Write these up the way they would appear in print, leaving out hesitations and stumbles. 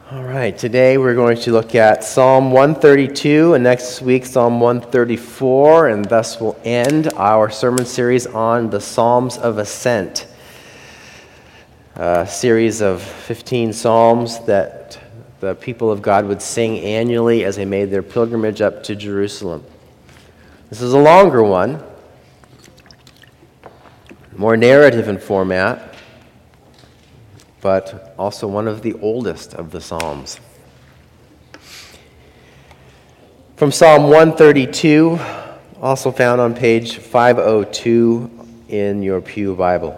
All right, today we're going to look at Psalm 132 and next week Psalm 134, and thus we'll end our sermon series on the Psalms of Ascent, a series of 15 psalms that the people of God would sing annually as they made their pilgrimage up to Jerusalem. This is a longer one, more narrative in format, but also one of the oldest of the Psalms. From Psalm 132, also found on page 502 in your Pew Bible.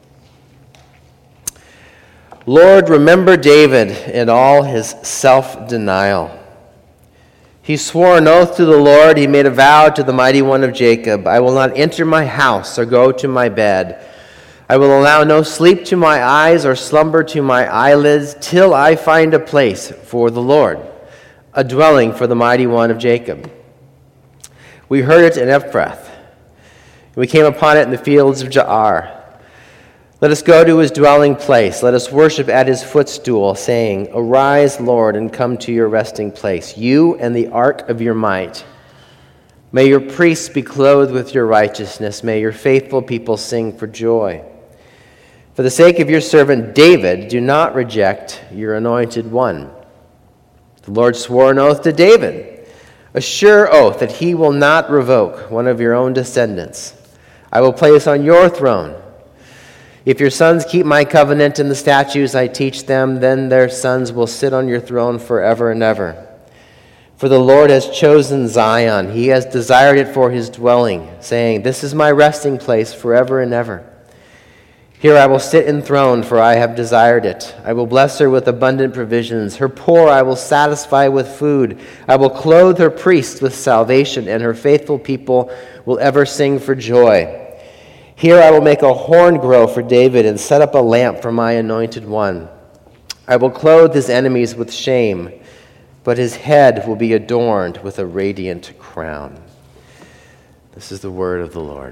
Lord, remember David and all his self-denial. He swore an oath to the Lord. He made a vow to the Mighty One of Jacob. I will not enter my house or go to my bed. I will allow no sleep to my eyes or slumber to my eyelids till I find a place for the Lord, a dwelling for the Mighty One of Jacob. We heard it in Ephrath. We came upon it in the fields of Jaar. Let us go to his dwelling place. Let us worship at his footstool, saying, Arise, Lord, and come to your resting place, you and the ark of your might. May your priests be clothed with your righteousness. May your faithful people sing for joy. For the sake of your servant David, do not reject your anointed one. The Lord swore an oath to David, a sure oath that he will not revoke one of your own descendants. I will place on your throne. If your sons keep my covenant and the statutes I teach them, then their sons will sit on your throne forever and ever. For the Lord has chosen Zion. He has desired it for his dwelling, saying, This is my resting place forever and ever. Here I will sit enthroned, for I have desired it. I will bless her with abundant provisions. Her poor I will satisfy with food. I will clothe her priests with salvation, and her faithful people will ever sing for joy. Here I will make a horn grow for David and set up a lamp for my anointed one. I will clothe his enemies with shame, but his head will be adorned with a radiant crown. This is the word of the Lord.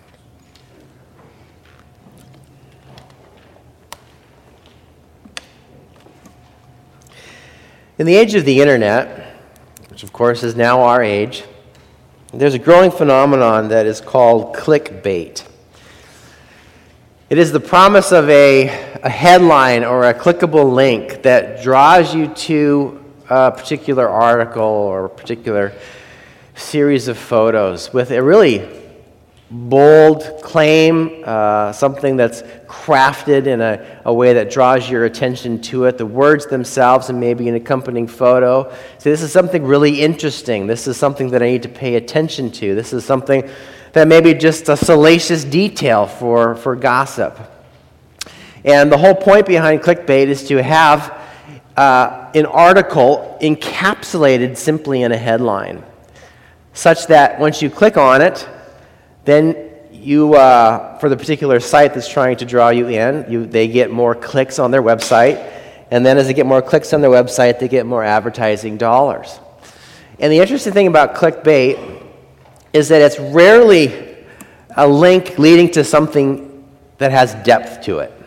In the age of the internet, which of course is now our age, there's a growing phenomenon that is called clickbait. It is the promise of a headline or a clickable link that draws you to a particular article or a particular series of photos with a really bold claim, something that's crafted in a way that draws your attention to it, the words themselves and maybe an accompanying photo. So this is something really interesting. This is something that I need to pay attention to. This is something that may be just a salacious detail for gossip. And the whole point behind clickbait is to have an article encapsulated simply in a headline, such that once you click on it, then you, for the particular site that's trying to draw you in, they get more clicks on their website, and then as they get more clicks on their website, they get more advertising dollars. And the interesting thing about clickbait is that it's rarely a link leading to something that has depth to it.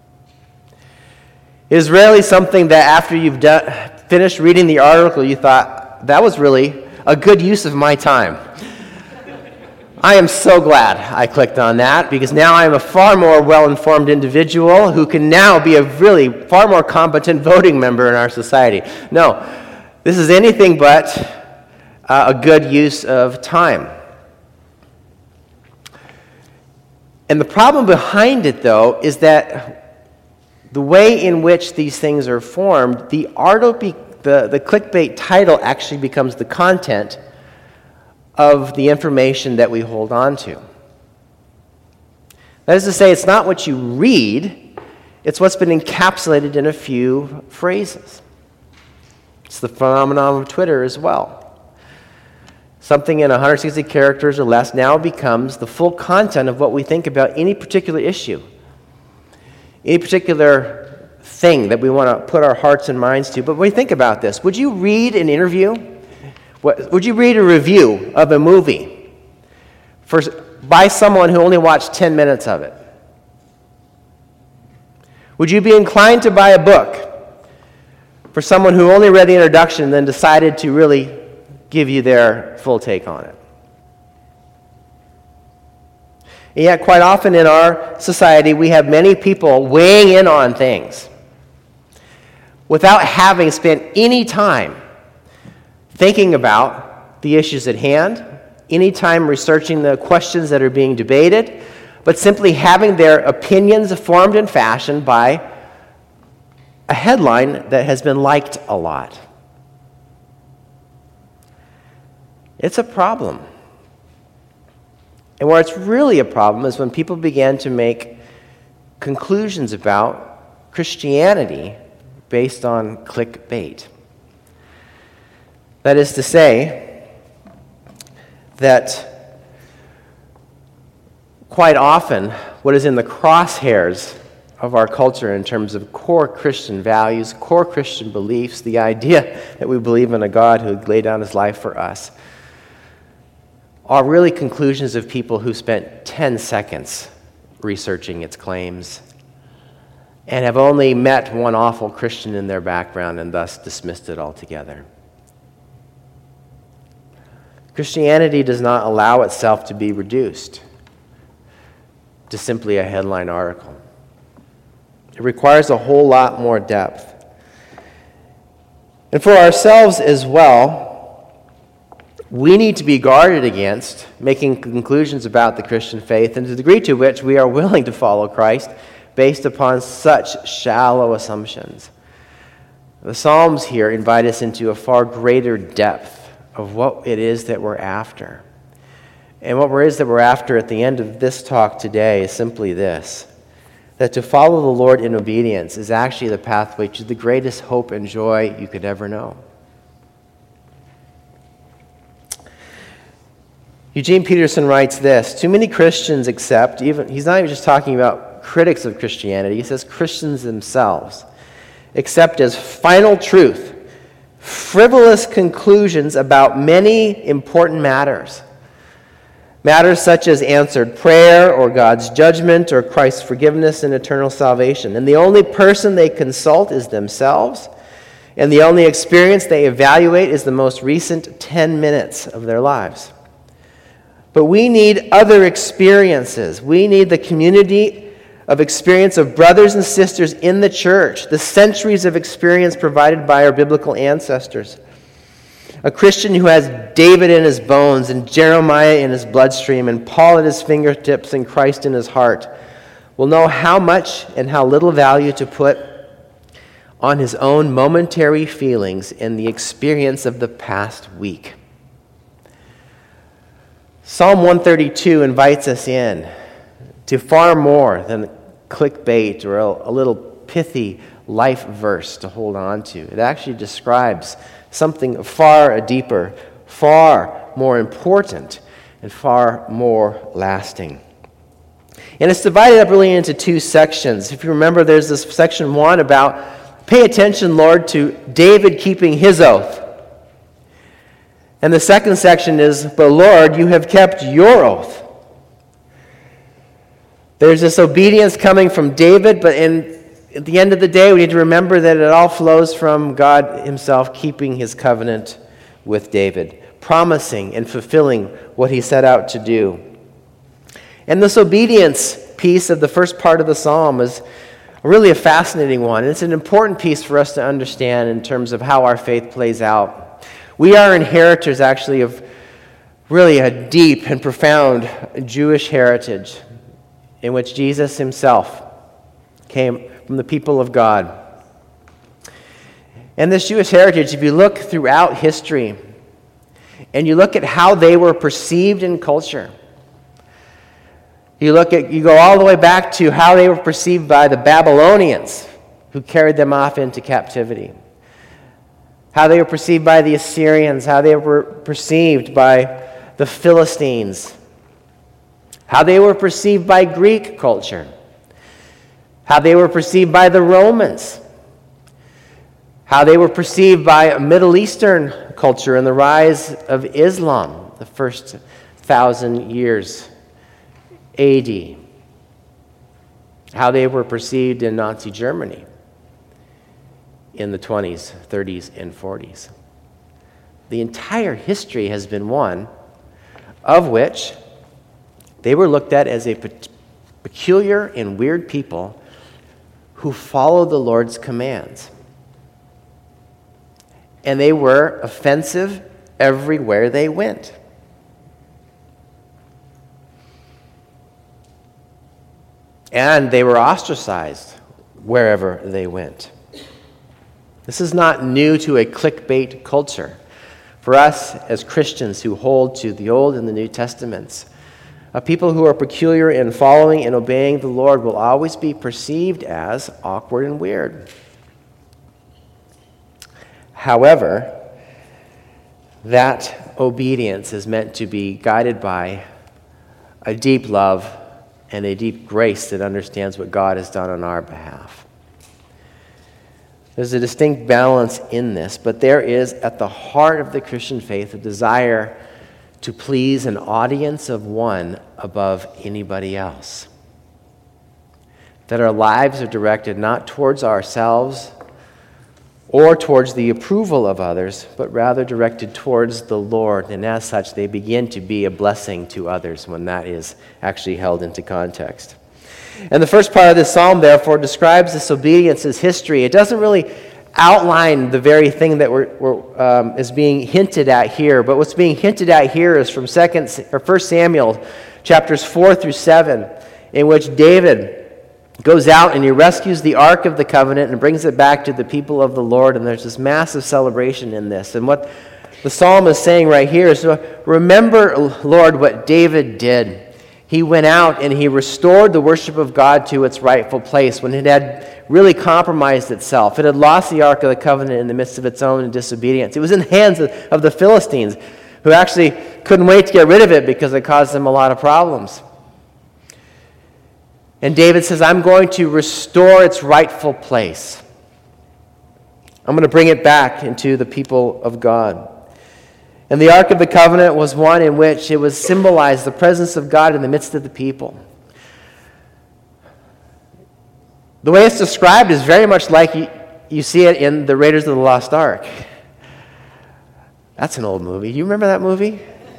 It is rarely something that after you've finished reading the article, you thought, that was really a good use of my time. I am so glad I clicked on that, because now I am a far more well-informed individual who can now be a really far more competent voting member in our society. No, this is anything but a good use of time. And the problem behind it, though, is that the way in which these things are formed, the clickbait title actually becomes the content of the information that we hold on to. That is to say, it's not what you read, it's what's been encapsulated in a few phrases. It's the phenomenon of Twitter as well. Something in 160 characters or less now becomes the full content of what we think about any particular issue, any particular thing that we want to put our hearts and minds to. But when we think about this, would you read an interview? Would you read a review of a movie by someone who only watched 10 minutes of it? Would you be inclined to buy a book for someone who only read the introduction and then decided to really give you their full take on it. And yet, quite often in our society, we have many people weighing in on things without having spent any time thinking about the issues at hand, any time researching the questions that are being debated, but simply having their opinions formed and fashioned by a headline that has been liked a lot. It's a problem. And where it's really a problem is when people begin to make conclusions about Christianity based on clickbait. That is to say, that quite often what is in the crosshairs of our culture in terms of core Christian values, core Christian beliefs, the idea that we believe in a God who laid down his life for us, are really conclusions of people who spent 10 seconds researching its claims and have only met one awful Christian in their background and thus dismissed it altogether. Christianity does not allow itself to be reduced to simply a headline article. It requires a whole lot more depth. And for ourselves as well, we need to be guarded against making conclusions about the Christian faith and the degree to which we are willing to follow Christ based upon such shallow assumptions. The Psalms here invite us into a far greater depth of what it is that we're after. And what it is that we're after at the end of this talk today is simply this: that to follow the Lord in obedience is actually the pathway to the greatest hope and joy you could ever know. Eugene Peterson writes this: too many Christians accept, he's not even just talking about critics of Christianity, he says Christians themselves accept as final truth frivolous conclusions about many important matters. Matters such as answered prayer or God's judgment or Christ's forgiveness and eternal salvation. And the only person they consult is themselves, and the only experience they evaluate is the most recent 10 minutes of their lives. But we need other experiences. We need the community of experience of brothers and sisters in the church, the centuries of experience provided by our biblical ancestors. A Christian who has David in his bones and Jeremiah in his bloodstream and Paul at his fingertips and Christ in his heart will know how much and how little value to put on his own momentary feelings in the experience of the past week. Psalm 132 invites us in to far more than clickbait or a little pithy life verse to hold on to. It actually describes something far deeper, far more important, and far more lasting. And it's divided up really into two sections. If you remember, there's this section 1 about, pay attention, Lord, to David keeping his oath. And the second section is, but Lord, you have kept your oath. There's this obedience coming from David, but at the end of the day, we need to remember that it all flows from God himself keeping his covenant with David, promising and fulfilling what he set out to do. And this obedience piece of the first part of the psalm is really a fascinating one. It's an important piece for us to understand in terms of how our faith plays out. We are inheritors, actually, of really a deep and profound Jewish heritage in which Jesus himself came from the people of God. And this Jewish heritage, if you look throughout history and you look at how they were perceived in culture, you go all the way back to how they were perceived by the Babylonians who carried them off into captivity, how they were perceived by the Assyrians, how they were perceived by the Philistines, how they were perceived by Greek culture, how they were perceived by the Romans, how they were perceived by Middle Eastern culture and the rise of Islam, the first 1,000 years AD, how they were perceived in Nazi Germany. in the 20s, 30s, and 40s. The entire history has been one of which they were looked at as a peculiar and weird people who followed the Lord's commands. And they were offensive everywhere they went. And they were ostracized wherever they went. This is not new to a clickbait culture. For us as Christians who hold to the Old and the New Testaments, people who are peculiar in following and obeying the Lord will always be perceived as awkward and weird. However, that obedience is meant to be guided by a deep love and a deep grace that understands what God has done on our behalf. There's a distinct balance in this, but there is at the heart of the Christian faith a desire to please an audience of one above anybody else. That our lives are directed not towards ourselves or towards the approval of others, but rather directed towards the Lord, and as such they begin to be a blessing to others when that is actually held into context. And the first part of this psalm, therefore, describes this obedience as history. It doesn't really outline the very thing that is being hinted at here, but what's being hinted at here is from 1 Samuel chapters 4 through 7, in which David goes out and he rescues the Ark of the Covenant and brings it back to the people of the Lord, and there's this massive celebration in this. And what the psalm is saying right here is, remember, Lord, what David did. He went out and he restored the worship of God to its rightful place when it had really compromised itself. It had lost the Ark of the Covenant in the midst of its own disobedience. It was in the hands of the Philistines, who actually couldn't wait to get rid of it because it caused them a lot of problems. And David says, I'm going to restore its rightful place. I'm going to bring it back into the people of God. And the Ark of the Covenant was one in which it was symbolized the presence of God in the midst of the people. The way it's described is very much like you see it in the Raiders of the Lost Ark. That's an old movie. You remember that movie?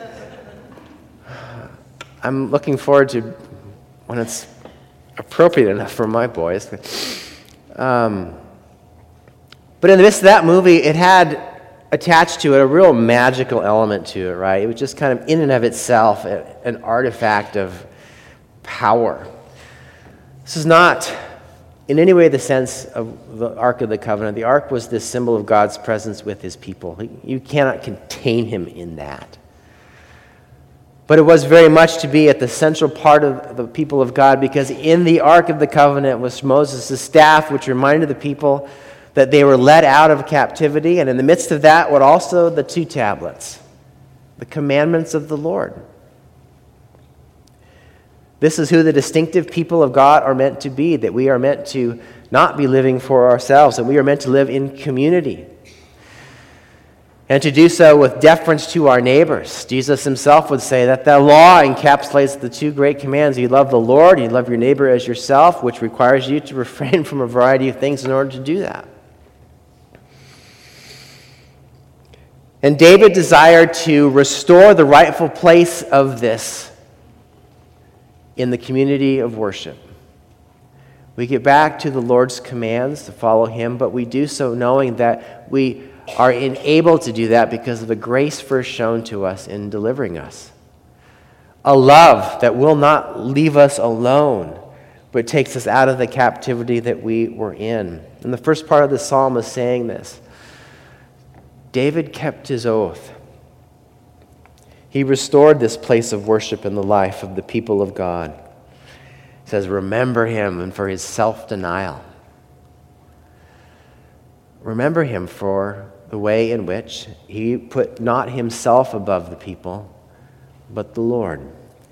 I'm looking forward to when it's appropriate enough for my boys. But in the midst of that movie, it had attached to it a real magical element to it, right? It was just kind of in and of itself an artifact of power. This is not in any way the sense of the Ark of the Covenant. The Ark was this symbol of God's presence with his people. You cannot contain him in that. But it was very much to be at the central part of the people of God, because in the Ark of the Covenant was Moses' staff, which reminded the people that they were led out of captivity, and in the midst of that were also the 2 tablets, the commandments of the Lord. This is who the distinctive people of God are meant to be, that we are meant to not be living for ourselves, and we are meant to live in community. And to do so with deference to our neighbors. Jesus himself would say that the law encapsulates the 2 great commands. You love the Lord, you love your neighbor as yourself, which requires you to refrain from a variety of things in order to do that. And David desired to restore the rightful place of this in the community of worship. We get back to the Lord's commands to follow him, but we do so knowing that we are enabled to do that because of the grace first shown to us in delivering us. A love that will not leave us alone, but takes us out of the captivity that we were in. And the first part of the psalm is saying this. David kept his oath. He restored this place of worship in the life of the people of God. He says, remember him and for his self-denial. Remember him for the way in which he put not himself above the people, but the Lord.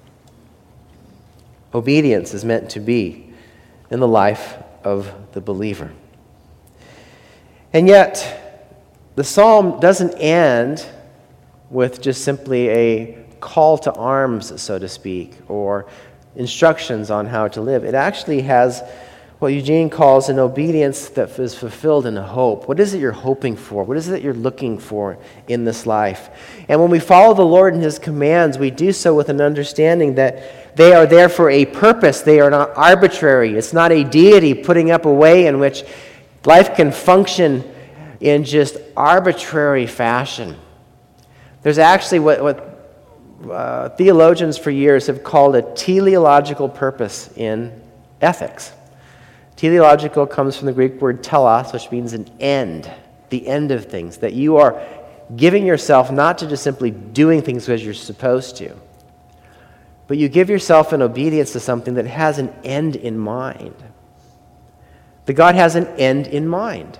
Obedience is meant to be in the life of the believer. And yet, the psalm doesn't end with just simply a call to arms, so to speak, or instructions on how to live. It actually has what Eugene calls an obedience that is fulfilled in a hope. What is it you're hoping for? What is it that you're looking for in this life? And when we follow the Lord and His commands, we do so with an understanding that they are there for a purpose. They are not arbitrary. It's not a deity putting up a way in which life can function in just arbitrary fashion. There's actually what theologians for years have called a teleological purpose in ethics. Teleological comes from the Greek word telos, which means an end, the end of things, that you are giving yourself not to just simply doing things because you're supposed to, but you give yourself in obedience to something that has an end in mind. That God has an end in mind.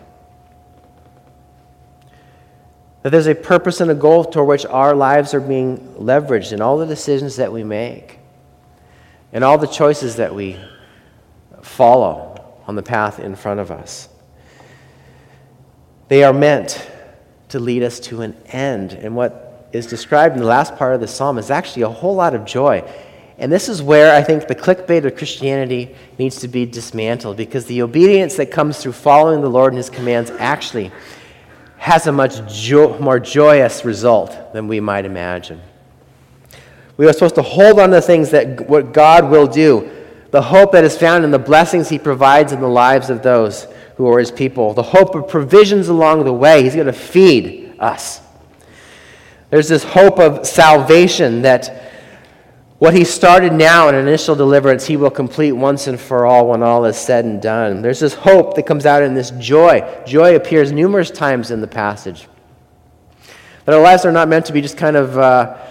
That there's a purpose and a goal toward which our lives are being leveraged in all the decisions that we make and all the choices that we follow on the path in front of us. They are meant to lead us to an end. And what is described in the last part of the psalm is actually a whole lot of joy. And this is where I think the clickbait of Christianity needs to be dismantled, because the obedience that comes through following the Lord and His commands actually has a much more joyous result than we might imagine. We are supposed to hold on to things that what God will do, the hope that is found in the blessings He provides in the lives of those who are His people, the hope of provisions along the way. He's going to feed us. There's this hope of salvation, that what He started now in initial deliverance, He will complete once and for all when all is said and done. There's this hope that comes out in this joy. Joy appears numerous times in the passage. But our lives are not meant to be just kind of,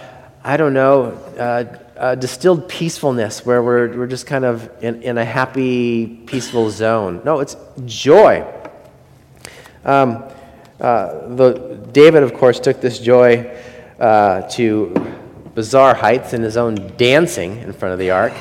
distilled peacefulness where we're just kind of in a happy, peaceful zone. No, it's joy. David, of course, took this joy to bizarre heights in his own dancing in front of the ark.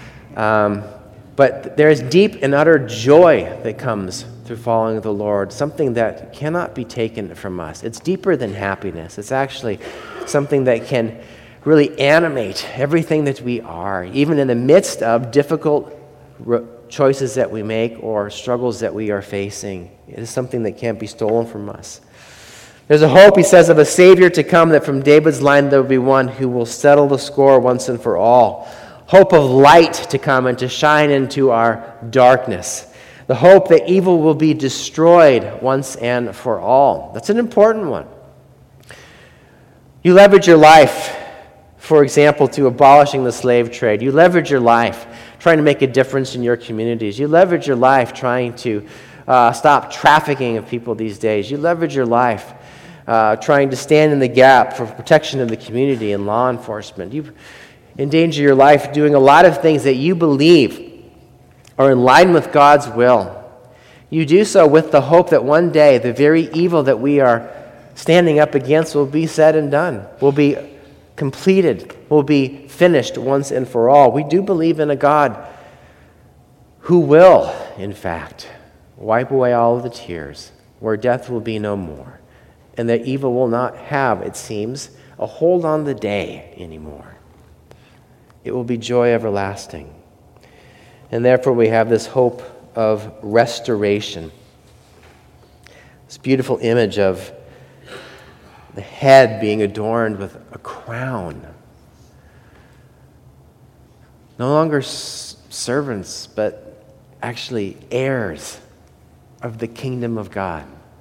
But there is deep and utter joy that comes through following the Lord, something that cannot be taken from us. It's deeper than happiness. It's actually something that can really animate everything that we are, even in the midst of difficult choices that we make or struggles that we are facing. It is something that can't be stolen from us. There's a hope, he says, of a Savior to come, that from David's line there will be one who will settle the score once and for all. Hope of light to come and to shine into our darkness. The hope that evil will be destroyed once and for all. That's an important one. You leverage your life, for example, to abolishing the slave trade. You leverage your life trying to make a difference in your communities. You leverage your life trying to stop trafficking of people these days. You leverage your life trying to stand in the gap for protection of the community and law enforcement. You endanger your life doing a lot of things that you believe are in line with God's will. You do so with the hope that one day the very evil that we are standing up against will be said and done, will be completed, will be finished once and for all. We do believe in a God who will, in fact, wipe away all of the tears, where death will be no more, and that evil will not have, it seems, a hold on the day anymore. It will be joy everlasting. And therefore we have this hope of restoration. This beautiful image of the head being adorned with a crown. No longer servants, but actually heirs of the kingdom of God.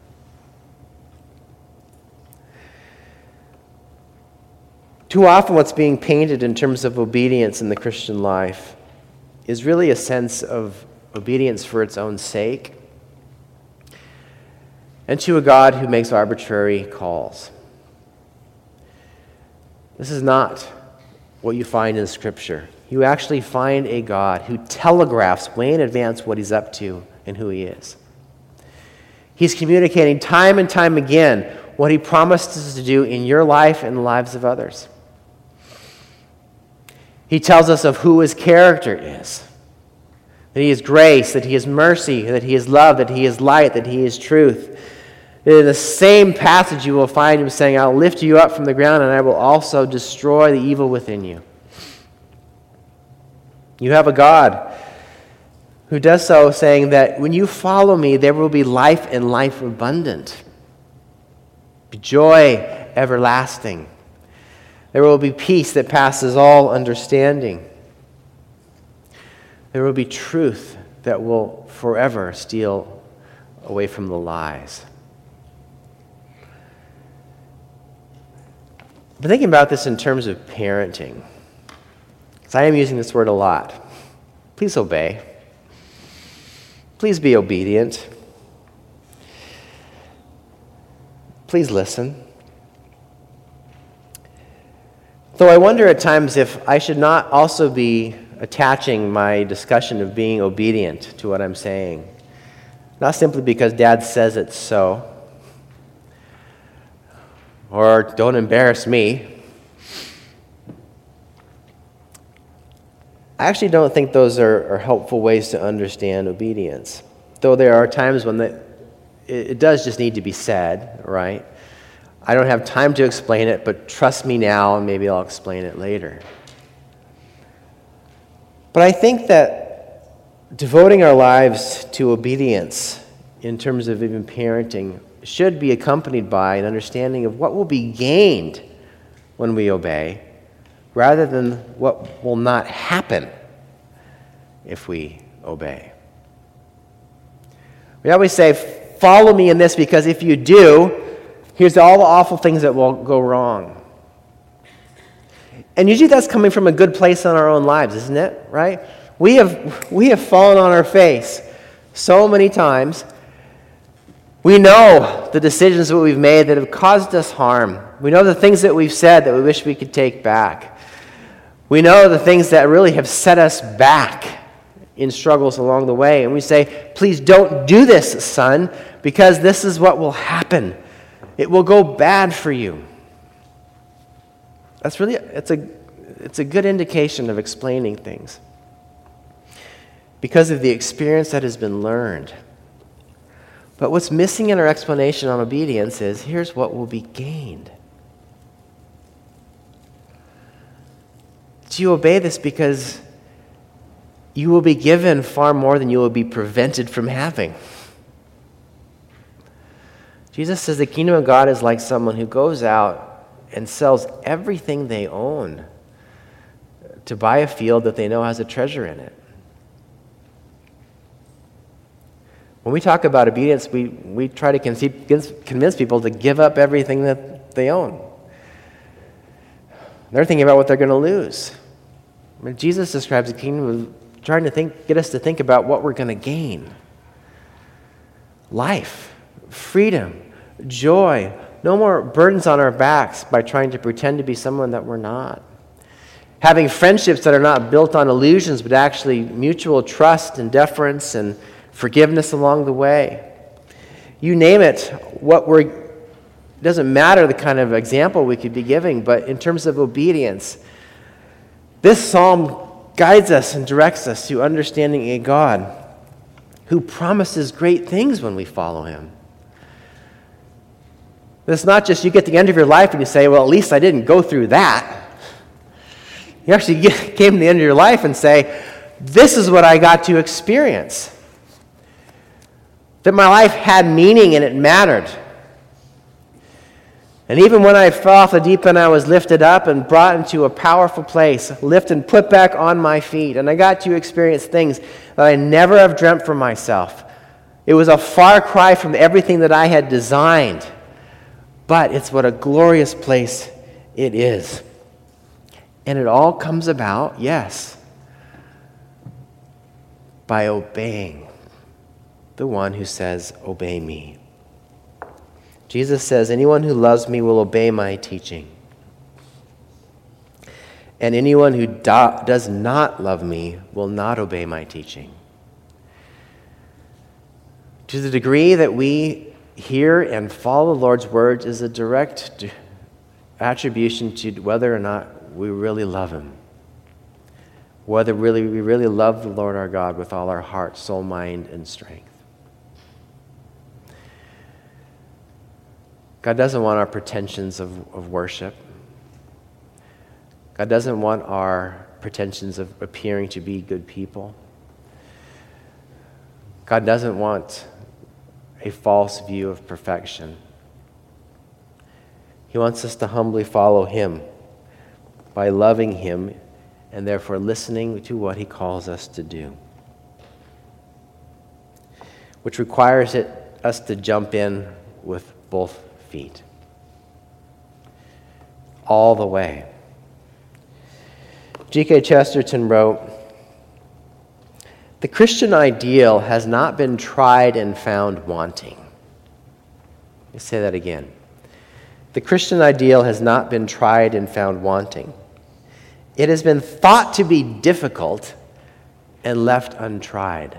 Too often what's being painted in terms of obedience in the Christian life is really a sense of obedience for its own sake and to a God who makes arbitrary calls. This is not what you find in Scripture. You actually find a God who telegraphs way in advance what He's up to and who He is. He's communicating time and time again what He promises to do in your life and the lives of others. He tells us of who His character is. That He is grace, that He is mercy, that He is love, that He is light, that He is truth. In the same passage you will find Him saying, I'll lift you up from the ground and I will also destroy the evil within you. You have a God who does so saying that when you follow me, there will be life and life abundant, joy everlasting. There will be peace that passes all understanding. There will be truth that will forever steal away from the lies. I've been thinking about this in terms of parenting, because I am using this word a lot. Please obey. Please be obedient. Please listen. Though I wonder at times if I should not also be attaching my discussion of being obedient to what I'm saying. Not simply because Dad says it's so, or don't embarrass me. I actually don't think those are helpful ways to understand obedience. Though there are times when it does just need to be said, right? I don't have time to explain it, but trust me now, and maybe I'll explain it later. But I think that devoting our lives to obedience in terms of even parenting should be accompanied by an understanding of what will be gained when we obey, rather than what will not happen if we obey. We always say, follow me in this, because if you do, here's all the awful things that will go wrong. And usually that's coming from a good place in our own lives, isn't it? Right? We have fallen on our face so many times. We know the decisions that we've made that have caused us harm. We know the things that we've said that we wish we could take back. We know the things that really have set us back in struggles along the way. And we say, please don't do this, son, because this is what will happen. It will go bad for you. That's really, it's a good indication of explaining things, because of the experience that has been learned. But what's missing in our explanation on obedience is, here's what will be gained. Do you obey this because you will be given far more than you will be prevented from having? Jesus says the kingdom of God is like someone who goes out and sells everything they own to buy a field that they know has a treasure in it. When we talk about obedience, we try to convince people to give up everything that they own. They're thinking about what they're going to lose. I mean, Jesus describes the kingdom as trying to get us to think about what we're going to gain. Life, freedom, joy, no more burdens on our backs by trying to pretend to be someone that we're not. Having friendships that are not built on illusions, but actually mutual trust and deference and forgiveness along the way. You name it, it doesn't matter the kind of example we could be giving, but in terms of obedience, this psalm guides us and directs us to understanding a God who promises great things when we follow him. It's not just you get to the end of your life and you say, well, at least I didn't go through that. You actually came to the end of your life and say, this is what I got to experience. That my life had meaning and it mattered. And even when I fell off the deep end, I was lifted up and brought into a powerful place, lifted and put back on my feet. And I got to experience things that I never have dreamt for myself. It was a far cry from everything that I had designed. But it's what a glorious place it is. And it all comes about, yes, by obeying the one who says, obey me. Jesus says, anyone who loves me will obey my teaching. And anyone who does not love me will not obey my teaching. To the degree that we hear and follow the Lord's words is a direct attribution to whether or not we really love him. Whether we really love the Lord our God with all our heart, soul, mind, and strength. God doesn't want our pretensions of worship. God doesn't want our pretensions of appearing to be good people. God doesn't want a false view of perfection. He wants us to humbly follow him by loving him and therefore listening to what he calls us to do, which requires us to jump in with both feet all the way. G.K. Chesterton wrote, "The Christian ideal has not been tried and found wanting." Let me say that again. The Christian ideal has not been tried and found wanting. It has been thought to be difficult and left untried.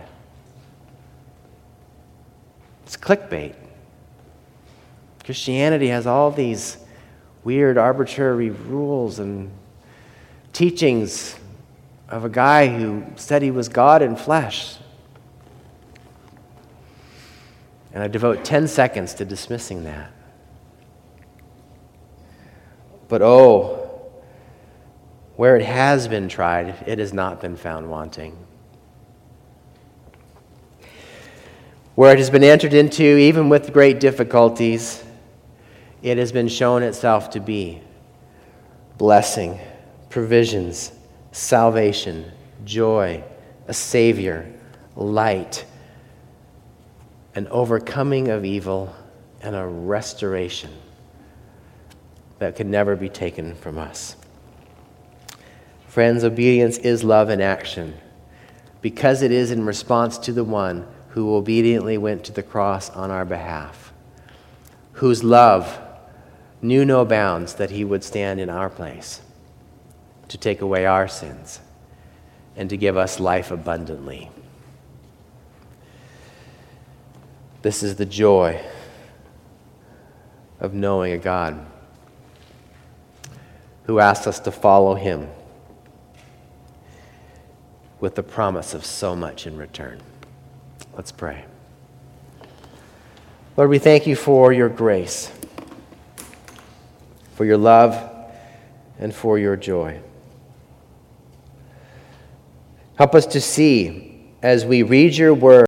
It's clickbait. Christianity has all these weird, arbitrary rules and teachings of a guy who said he was God in flesh. And I devote 10 seconds to dismissing that. But where it has been tried, it has not been found wanting. Where it has been entered into, even with great difficulties, it has been shown itself to be blessing, provisions, salvation, joy, a Savior, light, an overcoming of evil, and a restoration that could never be taken from us. Friends, obedience is love in action because it is in response to the one who obediently went to the cross on our behalf, whose love knew no bounds that he would stand in our place to take away our sins and to give us life abundantly. This is the joy of knowing a God who asks us to follow him with the promise of so much in return. Let's pray. Lord, we thank you for your grace, for your love, and for your joy. Help us to see as we read your word